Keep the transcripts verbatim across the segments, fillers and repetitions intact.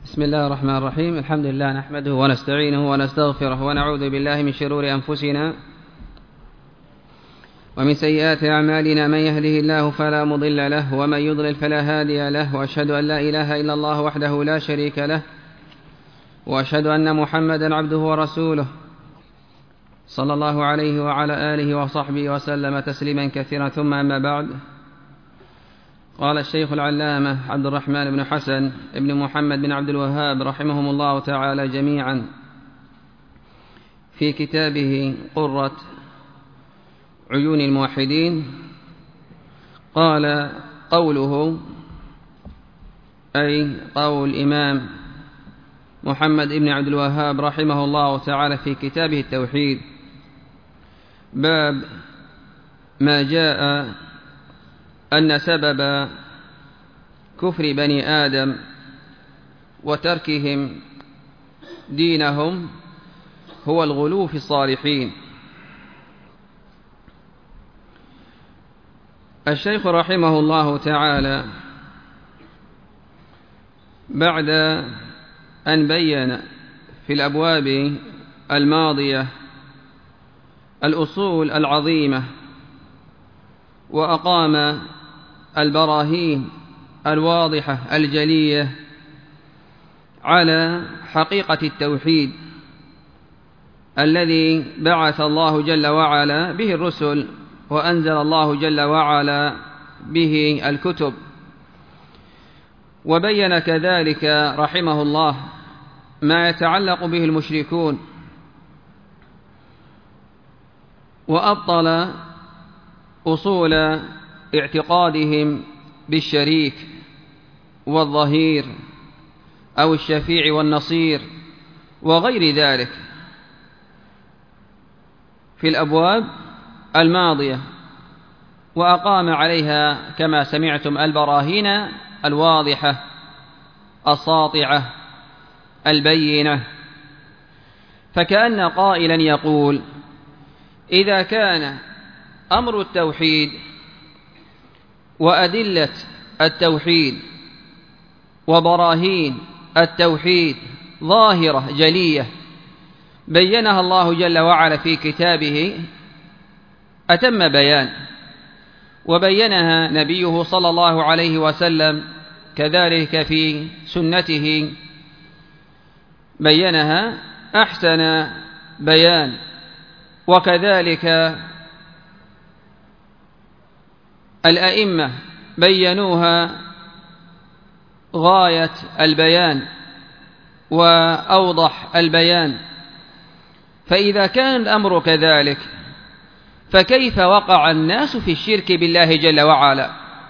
بسم الله الرحمن الرحيم. الحمد لله نحمده ونستعينه ونستغفره ونعوذ بالله من شرور أنفسنا ومن سيئات أعمالنا، من يهده الله فلا مضل له ومن يضلل فلا هادي له، وأشهد أن لا إله إلا الله وحده لا شريك له، وأشهد أن محمدا عبده ورسوله صلى الله عليه وعلى آله وصحبه وسلم تسليما كثيرا، ثم أما بعد. قال الشيخ العلامة عبد الرحمن بن حسن بن محمد بن عبد الوهاب رحمهم الله تعالى جميعا في كتابه قرة عيون الموحدين، قال: قوله أي قول الإمام محمد بن عبد الوهاب رحمه الله تعالى في كتابه التوحيد، باب ما جاء أن سبب كفر بني آدم وتركهم دينهم هو الغلو في الصالحين. الشيخ رحمه الله تعالى بعد أن بين في الأبواب الماضية الأصول العظيمة وأقام البراهين الواضحة الجلية على حقيقة التوحيد الذي بعث الله جل وعلا به الرسل وأنزل الله جل وعلا به الكتب، وبين كذلك رحمه الله ما يتعلق به المشركون، وأبطل أصول اعتقادهم بالشريك والظهير أو الشفيع والنصير وغير ذلك في الأبواب الماضية، وأقام عليها كما سمعتم البراهين الواضحة الساطعة البينة. فكأن قائلا يقول: إذا كان أمر التوحيد وأدلة التوحيد وبراهين التوحيد ظاهرة جلية بينها الله جل وعلا في كتابه أتم بيان، وبينها نبيه صلى الله عليه وسلم كذلك في سنته بينها أحسن بيان، وكذلك الأئمة بينوها غاية البيان وأوضح البيان. فإذا كان الأمر كذلك فكيف وقع الناس في الشرك بالله جل وعلا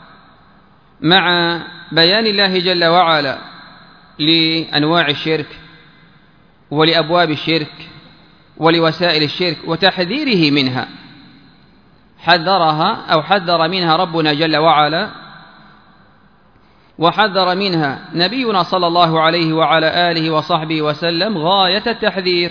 مع بيان الله جل وعلا لأنواع الشرك ولأبواب الشرك ولوسائل الشرك وتحذيره منها؟ حذرها أو حذر منها ربنا جل وعلا، وحذر منها نبينا صلى الله عليه وعلى آله وصحبه وسلم غاية التحذير،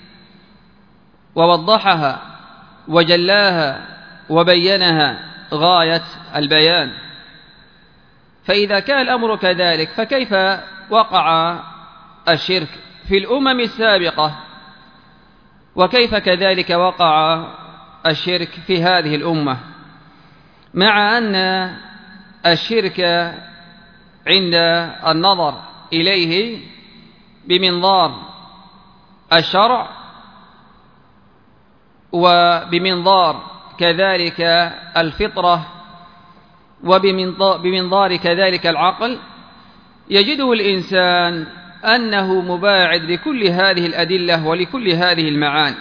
ووضحها وجلاها وبينها غاية البيان. فإذا كان الأمر كذلك فكيف وقع الشرك في الأمم السابقة، وكيف كذلك وقع الشرك في هذه الأمة، مع أن الشرك عند النظر إليه بمنظار الشرع وبمنظار كذلك الفطرة وبمنظار كذلك العقل يجده الإنسان أنه مباعد لكل هذه الأدلة ولكل هذه المعاني،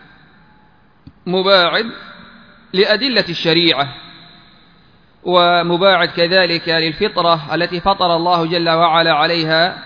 مباعد لأدلة الشريعة، ومباعد كذلك للفطرة التي فطر الله جل وعلا عليها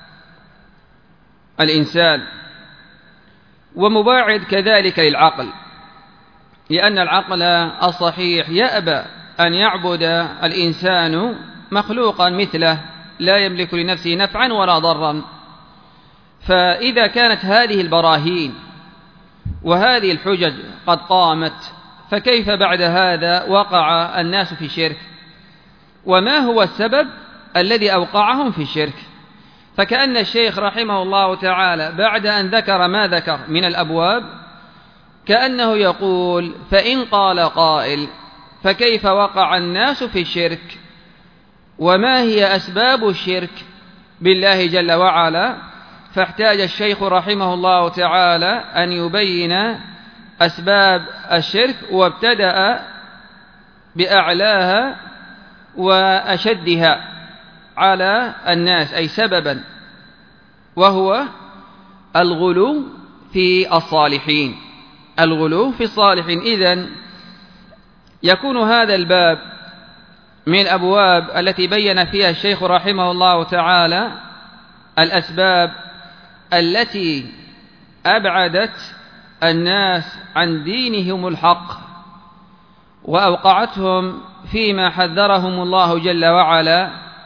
الإنسان، ومباعد كذلك للعقل، لأن العقل الصحيح يأبى أن يعبد الإنسان مخلوقا مثله لا يملك لنفسه نفعا ولا ضرا. فإذا كانت هذه البراهين وهذه الحجج قد قامت، فكيف بعد هذا وقع الناس في الشرك؟ وما هو السبب الذي أوقعهم في الشرك؟ فكأن الشيخ رحمه الله تعالى بعد أن ذكر ما ذكر من الأبواب كأنه يقول: فإن قال قائل فكيف وقع الناس في الشرك، وما هي أسباب الشرك بالله جل وعلا؟ فاحتاج الشيخ رحمه الله تعالى أن يبين أسباب الشرك، وابتدأ بأعلاها وأشدها على الناس، أي سببا، وهو الغلو في الصالحين. الغلو في الصالحين. إذن يكون هذا الباب من الأبواب التي بين فيها الشيخ رحمه الله تعالى الأسباب التي أبعدت الناس عن دينهم الحق وأوقعتهم فيما حذرهم الله جل وعلا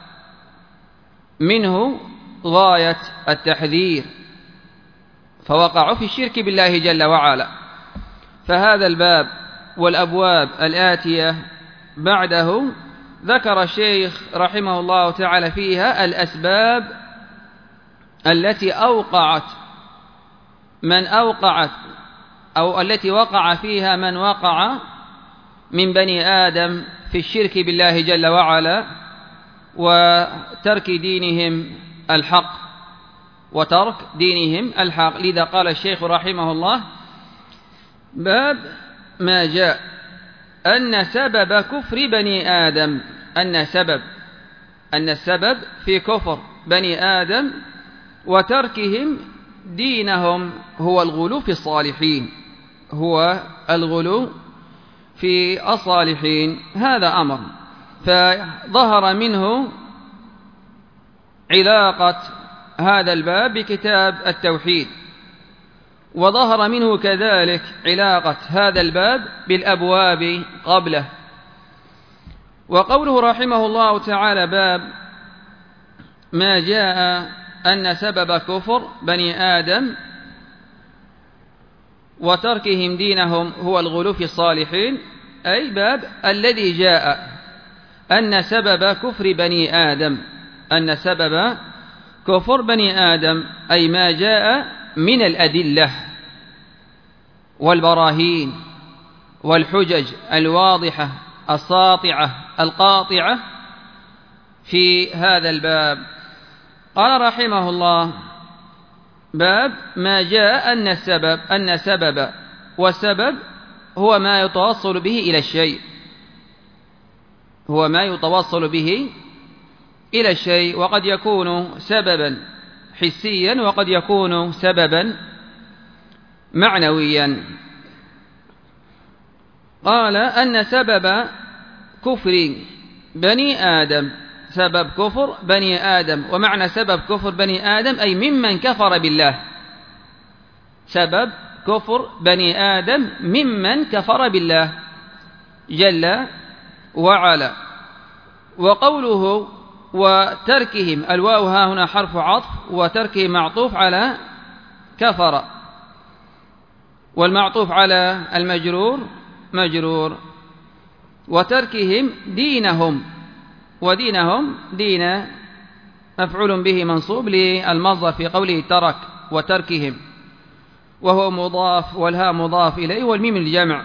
منه غاية التحذير، فوقعوا في الشرك بالله جل وعلا. فهذا الباب والأبواب الآتية بعده ذكر الشيخ رحمه الله تعالى فيها الأسباب التي أوقعت من أوقعت أو التي وقع فيها من وقع من بني آدم في الشرك بالله جل وعلا وترك دينهم الحق وترك دينهم الحق. لذا قال الشيخ رحمه الله: باب ما جاء أن سبب كفر بني آدم، أن سبب أن السبب في كفر بني آدم وتركهم دينهم هو الغلو في الصالحين، هو الغلو في الصالحين. هذا أمر، فظهر منه علاقة هذا الباب بكتاب التوحيد، وظهر منه كذلك علاقة هذا الباب بالأبواب قبله. وقوله رحمه الله تعالى: باب ما جاء أن سبب كفر بني آدم وتركهم دينهم هو الغلو في الصالحين، أي باب الذي جاء أن سبب كفر بني آدم، أن سبب كفر بني آدم أي ما جاء من الأدلة والبراهين والحجج الواضحة الساطعة القاطعة في هذا الباب. قال رحمه الله: باب ما جاء أن السبب أن سبب، والسبب هو ما يتوصل به إلى الشيء، هو ما يتوصل به إلى الشيء، وقد يكون سببا حسيا وقد يكون سببا معنويا. قال أن سبب كفر بني آدم، سبب كفر بني آدم، ومعنى سبب كفر بني آدم أي ممن كفر بالله، سبب كفر بني آدم ممن كفر بالله جل وعلا. وقوله وتركهم، الواو ها هنا حرف عطف، وتركهم معطوف على كفر، والمعطوف على المجرور مجرور. وتركهم دينهم، ودينهم دين مفعول به منصوب للمصدر في قوله ترك وتركهم، وهو مضاف والهاء مضاف إليه والميم الجمع.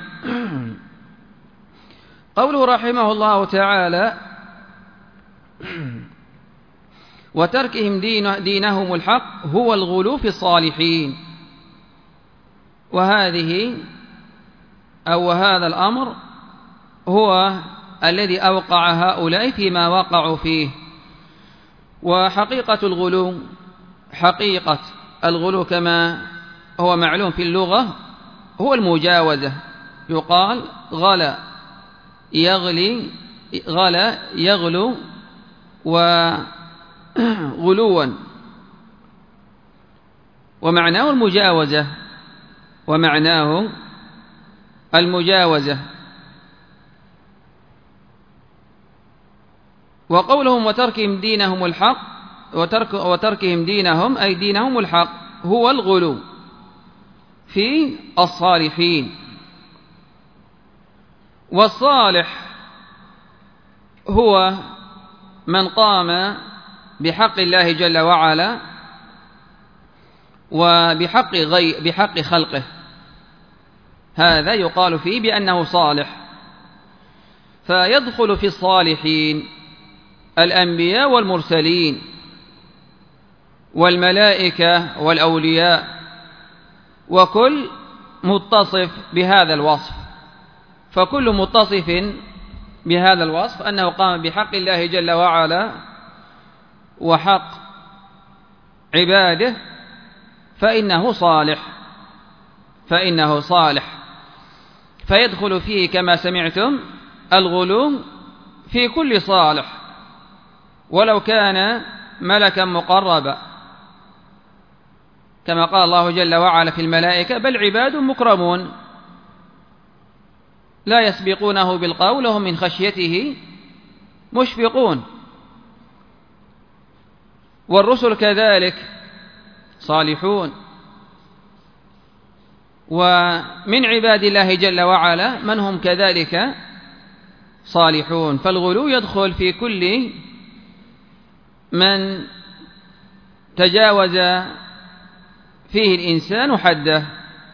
قوله رحمه الله تعالى: وتركهم دين دينهم الحق هو الغلو في الصالحين. وهذه أو هذا الأمر هو الذي أوقع هؤلاء فيما وقعوا فيه. وحقيقة الغلو، حقيقة الغلو كما هو معلوم في اللغة هو المجاوزة. يقال غلا يغلي، غلا يغلو وغلوا، ومعناه المجاوزة، ومعناه المجاوزة. وقولهم وتركهم دينهم الحق، وترك وتركهم دينهم أي دينهم الحق هو الغلو في الصالحين. والصالح هو من قام بحق الله جل وعلا وبحق غي بحق خلقه، هذا يقال فيه بأنه صالح. فيدخل في الصالحين الأنبياء والمرسلين والملائكة والأولياء، وكل متصف بهذا الوصف. فكل متصف بهذا الوصف أنه قام بحق الله جل وعلا وحق عباده فإنه صالح فإنه صالح فيدخل فيه كما سمعتم الغلو في كل صالح ولو كان ملكا مقربا، كما قال الله جل وعلا في الملائكة: بل عباد مكرمون لا يسبقونه بالقول وهم من خشيته مشفقون. والرسل كذلك صالحون، ومن عباد الله جل وعلا من هم كذلك صالحون. فالغلو يدخل في كل من تجاوز فيه الإنسان حده.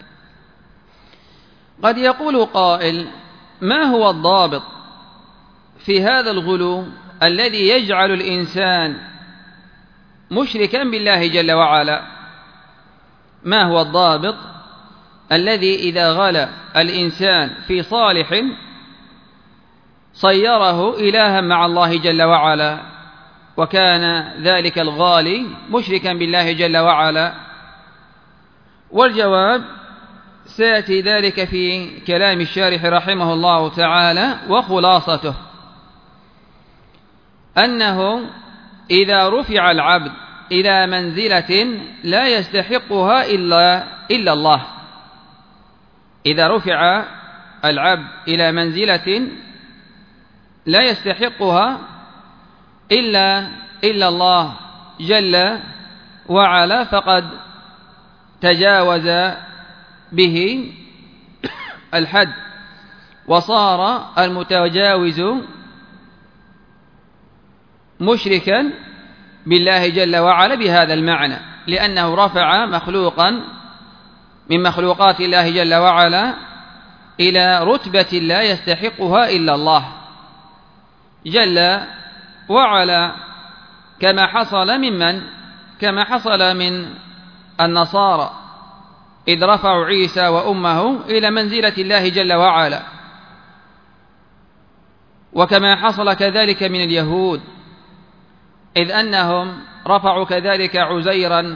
قد يقول قائل: ما هو الضابط في هذا الغلو الذي يجعل الإنسان مشركا بالله جل وعلا؟ ما هو الضابط الذي إذا غلا الإنسان في صالح صيره إلها مع الله جل وعلا، وكان ذلك الغالي مشركا بالله جل وعلا؟ والجواب سيأتي ذلك في كلام الشارح رحمه الله تعالى، وخلاصته أنه إذا رفع العبد إلى منزلة لا يستحقها إلا, إلا الله، إذا رفع العبد إلى منزلة لا يستحقها إلا, إلا الله جل وعلا، فقد تجاوز به الحد وصار المتجاوز مشركا بالله جل وعلا بهذا المعنى، لأنه رفع مخلوقا من مخلوقات الله جل وعلا إلى رتبة لا يستحقها إلا الله جل وعلا، كما حصل ممن كما حصل من النصارى إذ رفعوا عيسى وأمه إلى منزلة الله جل وعلا، وكما حصل كذلك من اليهود إذ أنهم رفعوا كذلك عزيرا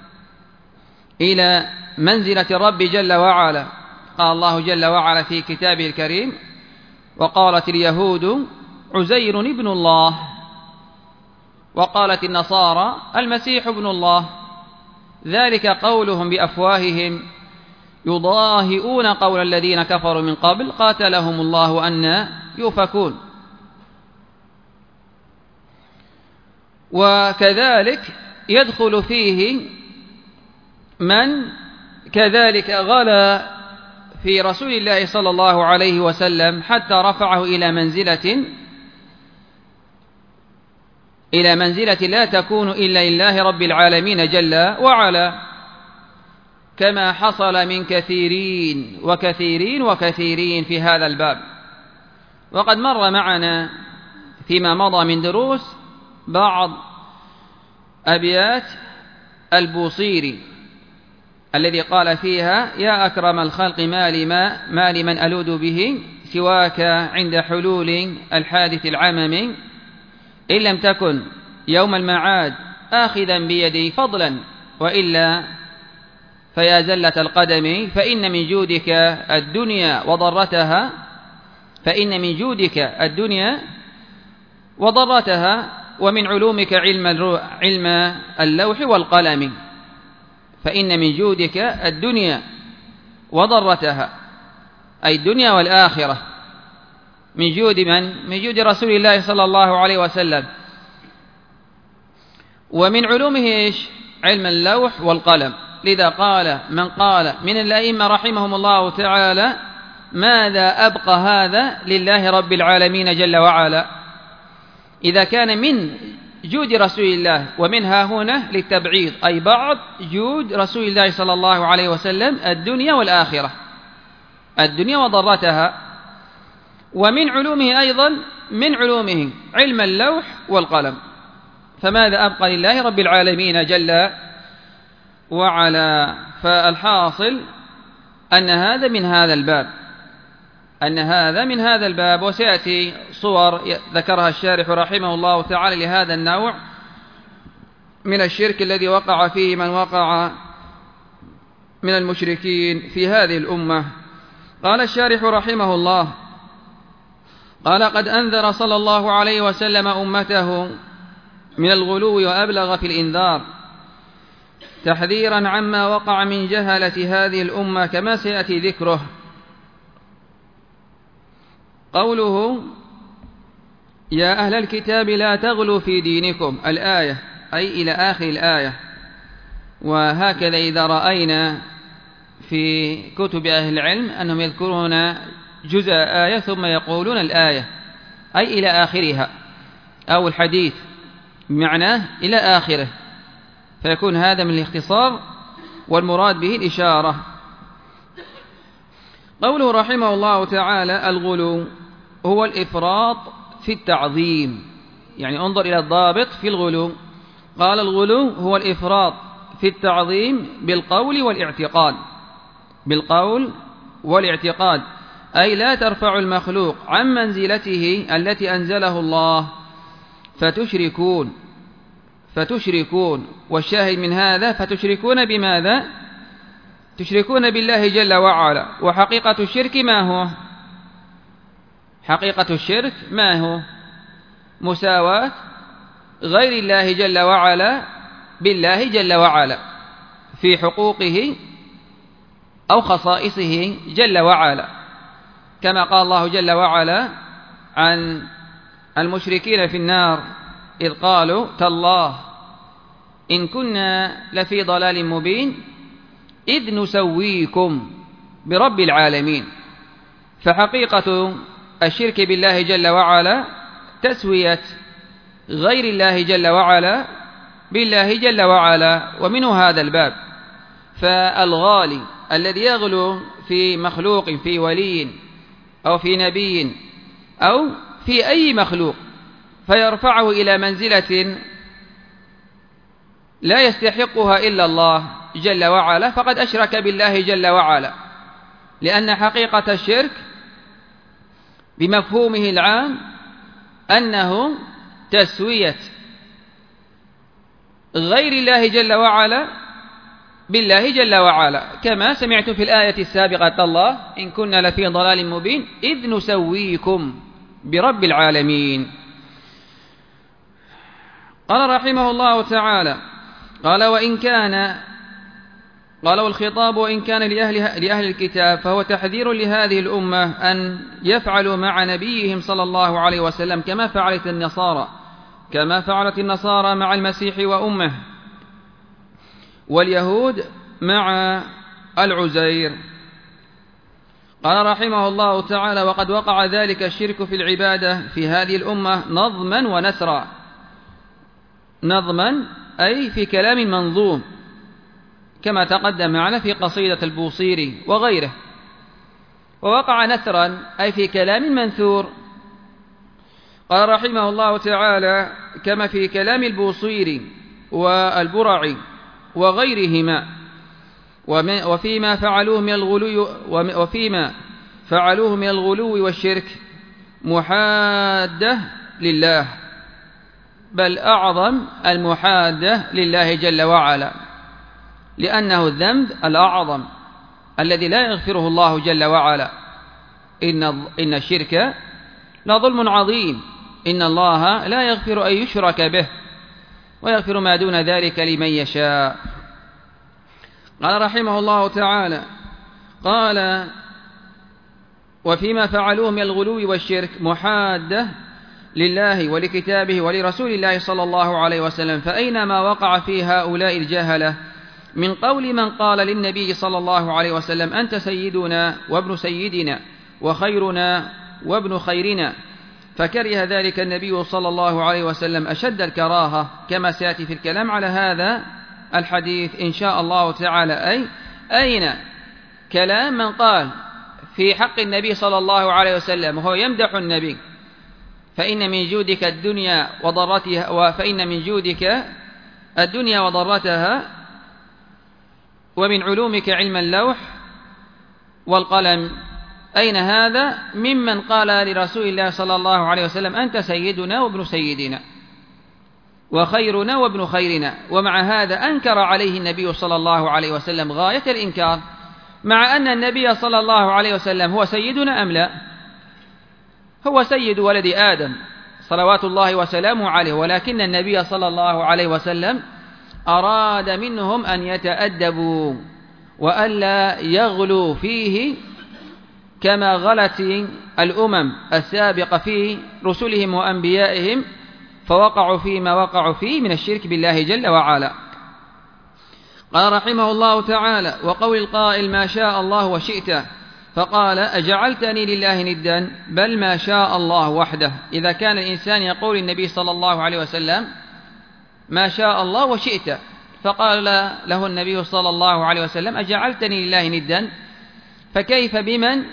إلى منزلة الرب جل وعلا. قال الله جل وعلا في كتابه الكريم: وقالت اليهود عزير ابن الله، وقالت النصارى المسيح ابن الله، ذلك قولهم بأفواههم يضاهئون قول الذين كفروا من قبل قاتلهم الله أن يؤفكون. وكذلك يدخل فيه من كذلك غلا في رسول الله صلى الله عليه وسلم حتى رفعه إلى منزلة إلى منزلة لا تكون إلا لله رب العالمين جل وعلا، كما حصل من كثيرين وكثيرين وكثيرين في هذا الباب. وقد مر معنا فيما مضى من دروس بعض أبيات البوصيري الذي قال فيها: يا أكرم الخلق ما لما ما لمن ألوذ به سواك عند حلول الحادث العمم، إن لم تكن يوم المعاد آخذا بيدي فضلا وإلا فيا زلة القدم، فإن من جودك الدنيا وضرتها فإن من جودك الدنيا وضرتها ومن علومك علم علم اللوح والقلم. فإن من جودك الدنيا وضرتها، أي الدنيا والآخرة، من جود من؟ من جود رسول الله صلى الله عليه وسلم. ومن علومه إيش؟ علم اللوح والقلم. لذا قال من قال من الأئمة رحمهم الله تعالى: ماذا أبقى هذا لله رب العالمين جل وعلا؟ إذا كان من جود رسول الله، ومنها هنا للتبعيض، أي بعض جود رسول الله صلى الله عليه وسلم الدنيا والآخرة، الدنيا وضرتها. ومن علومه أيضا من علومه علم اللوح والقلم، فماذا أبقى لله رب العالمين جل وعلا؟ فالحاصل أن هذا من هذا الباب، أن هذا من هذا الباب. وسيأتي صور ذكرها الشارح رحمه الله تعالى لهذا النوع من الشرك الذي وقع فيه من وقع من المشركين في هذه الأمة. قال الشارح رحمه الله: قال: قد أنذر صلى الله عليه وسلم أمته من الغلو وأبلغ في الإنذار تحذيرا عما وقع من جهلة هذه الأمة كما سيأتي ذكره. قوله: يا أهل الكتاب لا تغلوا في دينكم، الآية، أي إلى آخر الآية. وهكذا إذا رأينا في كتب أهل العلم أنهم يذكرون جزء آية ثم يقولون الآية، أي إلى آخرها، أو الحديث معناه إلى آخره، فيكون هذا من الاختصار والمراد به الإشارة. قوله رحمه الله تعالى: الغلو هو الإفراط في التعظيم، يعني انظر إلى الضابط في الغلو. قال: الغلو هو الإفراط في التعظيم بالقول والاعتقاد، بالقول والاعتقاد، أي لا ترفع المخلوق عن منزلته التي أنزله الله فتشركون فتشركون والشاهد من هذا فتشركون بماذا؟ تشركون بالله جل وعلا. وحقيقة الشرك ما هو؟ حقيقة الشرك ما هو؟ مساواة غير الله جل وعلا بالله جل وعلا في حقوقه أو خصائصه جل وعلا، كما قال الله جل وعلا عن المشركين في النار إذ قالوا: تالله إن كنا لفي ضلال مبين إذ نسويكم برب العالمين. فحقيقة الشرك بالله جل وعلا تسوية غير الله جل وعلا بالله جل وعلا، ومنه هذا الباب. فالغالي الذي يغلو في مخلوق، في ولي أو في نبي أو في أي مخلوق، فيرفعه إلى منزلة لا يستحقها إلا الله جل وعلا، فقد أشرك بالله جل وعلا، لأن حقيقة الشرك بمفهومه العام أنه تسوية غير الله جل وعلا بالله جل وعلا، كما سمعت في الآية السابقة: الله إن كنا لفي ضلال مبين إذ نسويكم برب العالمين. قال رحمه الله تعالى: قال: وإن كان قال والخطاب وإن كان لأهل, لأهل الكتاب فهو تحذير لهذه الأمة أن يفعلوا مع نبيهم صلى الله عليه وسلم كما فعلت النصارى كما فعلت النصارى مع المسيح وأمه، واليهود مع العزير. قال رحمه الله تعالى: وقد وقع ذلك الشرك في العبادة في هذه الأمة نظما ونثرا. نظما أي في كلام منظوم، كما تقدم معنا في قصيدة البوصيري وغيره. ووقع نثرا أي في كلام منثور. قال رحمه الله تعالى: كما في كلام البوصيري والبرعي وغيرهما، وفيما فعلوه من الغلو وفيما فعلوه من الغلو والشرك محادة لله، بل أعظم المحادة لله جل وعلا، لأنه الذنب الأعظم الذي لا يغفره الله جل وعلا. إن إن الشرك لظلم عظيم، إن الله لا يغفر أن يشرك به ويغفر ما دون ذلك لمن يشاء. قال رحمه الله تعالى: قال: وفيما فعلوه من الغلو والشرك محادة لله ولكتابه ولرسول الله صلى الله عليه وسلم. فأينما وقع في هؤلاء الجهلة من قول من قال للنبي صلى الله عليه وسلم: أنت سيدنا وابن سيدنا وخيرنا وابن خيرنا، فكره ذلك النبي صلى الله عليه وسلم أشد الكراهة، كما سيأتي في الكلام على هذا الحديث إن شاء الله تعالى. أي أين كلام من قال في حق النبي صلى الله عليه وسلم وهو يمدح النبي: فإن من جودك الدنيا وضرتها، وفإن من جودك الدنيا وضرتها، ومن علومك علم اللوح والقلم. أين هذا ممن قال لرسول الله صلى الله عليه وسلم: أنت سيدنا وابن سيدنا وخيرنا وابن خيرنا؟ ومع هذا أنكر عليه النبي صلى الله عليه وسلم غاية الإنكار، مع أن النبي صلى الله عليه وسلم هو سيدنا أم لا؟ هو سيد ولد آدم صلوات الله وسلامه عليه، ولكن النبي صلى الله عليه وسلم أراد منهم أن يتأدبوا وألا يغلوا فيه كما غلت الأمم السابقة في رسلهم وأنبيائهم، فوقعوا فيما وقعوا فيه من الشرك بالله جل وعلا. قال رحمه الله تعالى: وقول القائل: ما شاء الله وشئت، فقال: أجعلتني لله ندا؟ بل ما شاء الله وحده. إذا كان الإنسان يقول النبي صلى الله عليه وسلم: ما شاء الله وشئت، فقال له النبي صلى الله عليه وسلم: أجعلتني لله ندا؟ فكيف بمن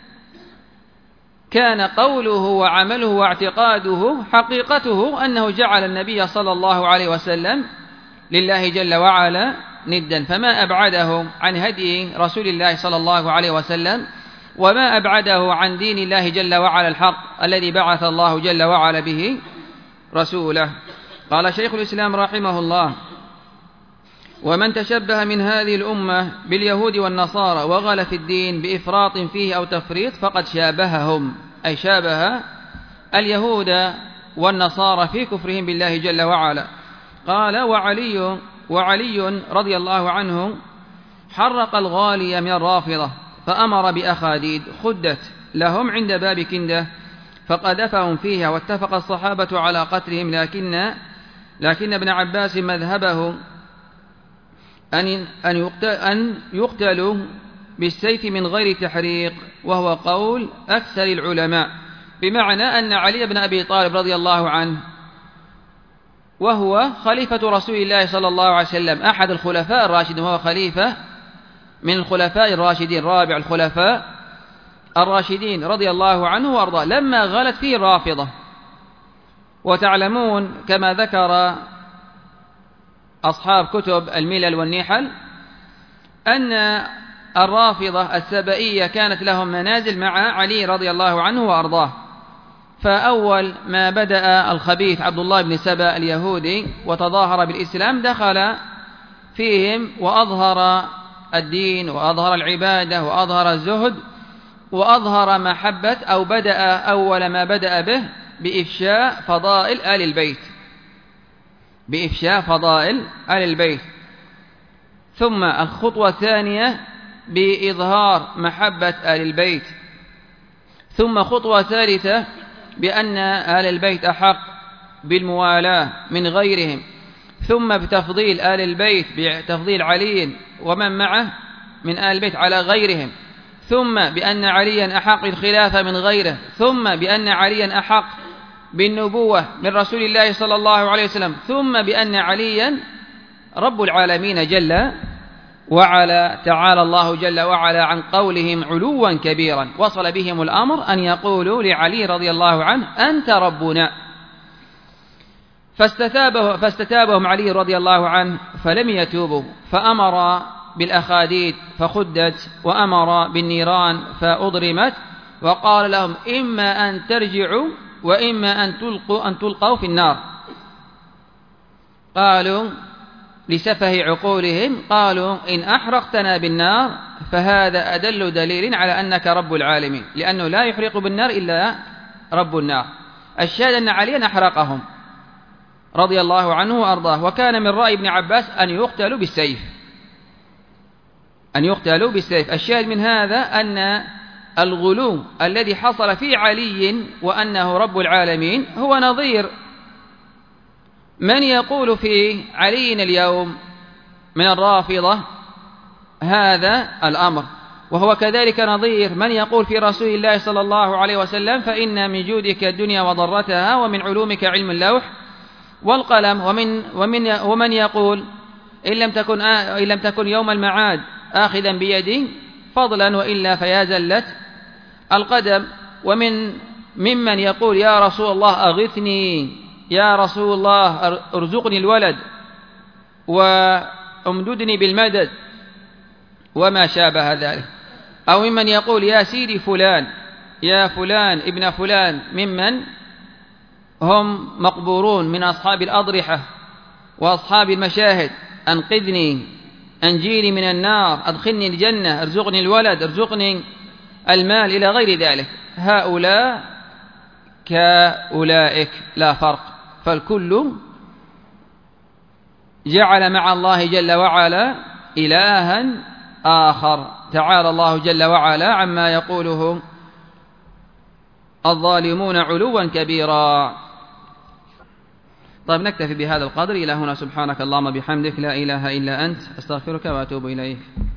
كان قوله وعمله واعتقاده حقيقته أنه جعل النبي صلى الله عليه وسلم لله جل وعلا ندا؟ فما أبعده عن هدي رسول الله صلى الله عليه وسلم، وما أبعده عن دين الله جل وعلا الحق الذي بعث الله جل وعلا به رسوله. قال شيخ الإسلام رحمه الله: ومن تشبه من هذه الأمة باليهود والنصارى وغل في الدين بإفراط فيه أو تفريط فقد شابههم، أي شابه اليهود والنصارى في كفرهم بالله جل وعلا. قال: وعلي وعلي رضي الله عنه حرق الغالي من الرافضة، فأمر بأخاديد خدت لهم عند باب كندة فقذفهم فيها، واتفق الصحابة على قتلهم، لكن لكن ابن عباس مذهبه أن أن يقتلوا بالسيف من غير تحريق، وهو قول أكثر العلماء، بمعنى أن علي بن أبي طالب رضي الله عنه وهو خليفة رسول الله صلى الله عليه وسلم أحد الخلفاء الراشدين، وهو خليفة من الخلفاء الراشدين رابع الخلفاء الراشدين رضي الله عنه وأرضاه، لما غلت فيه الرافضة. وتعلمون كما ذكر أصحاب كتب الملل والنحل أن الرافضة السبائية كانت لهم منازل مع علي رضي الله عنه وأرضاه. فأول ما بدأ الخبيث عبد الله بن سبأ اليهودي وتظاهر بالإسلام دخل فيهم وأظهر الدين وأظهر العبادة وأظهر الزهد وأظهر محبة، أو بدأ أول ما بدأ به بإفشاء فضائل آل البيت، بإفشاء فضائل آل البيت. ثم الخطوة الثانية بإظهار محبة آل البيت. ثم خطوة ثالثة بأن آل البيت أحق بالموالاة من غيرهم. ثم بتفضيل آل البيت بتفضيل علي ومن معه من آل البيت على غيرهم. ثم بأن عليا أحق بالخلافة من غيره. ثم بأن عليا أحق بالنبوة من رسول الله صلى الله عليه وسلم. ثم بأن عليا رب العالمين جل وعلا. تعالى الله جل وعلا عن قولهم علوا كبيرا، وصل بهم الأمر أن يقولوا لعلي رضي الله عنه: أنت ربنا. فاستتابه فاستتابهم علي رضي الله عنه فلم يتوبوا، فأمر بالأخاديد فخدت، وأمر بالنيران فأضرمت، وقال لهم: إما أن ترجعوا وإما أن تلقوا, أن تلقوا في النار. قالوا لسفه عقولهم، قالوا: إن أحرقتنا بالنار فهذا أدل دليل على أنك رب العالمين، لأنه لا يحرق بالنار إلا رب النار. الشاهد أن عليا أحرقهم رضي الله عنه وأرضاه. وكان من رأي ابن عباس أن يقتلوا بالسيف، أن يقتلوا بالسيف. الشاهد من هذا أن الغلو الذي حصل في علي وأنه رب العالمين هو نظير من يقول في علي اليوم من الرافضة هذا الأمر. وهو كذلك نظير من يقول في رسول الله صلى الله عليه وسلم فإن من جودك الدنيا وضرتها ومن علومك علم اللوح والقلم، ومن ومن ومن يقول إن لم تكن إن لم تكن يوم المعاد آخذا بيدي فضلا وإلا فيا زلت القدم، ومن ممن يقول يا رسول الله أغثني، يا رسول الله ارزقني الولد وامددني بالمدد وما شابه ذلك، أو ممن يقول يا سيدي فلان، يا فلان ابن فلان ممن هم مقبورون من أصحاب الأضرحة وأصحاب المشاهد، أنقذني، أنجيني من النار، أدخلني الجنة، ارزقني الولد، ارزقني المال إلى غير ذلك. هؤلاء كأولئك لا فرق، فالكل جعل مع الله جل وعلا إلها آخر. تعالى الله جل وعلا عما يقوله الظالمون علوا كبيرا. طيب نكتفي بهذا القدر إلى هنا. سبحانك اللهم بحمدك لا إله إلا أنت أستغفرك وأتوب إليك.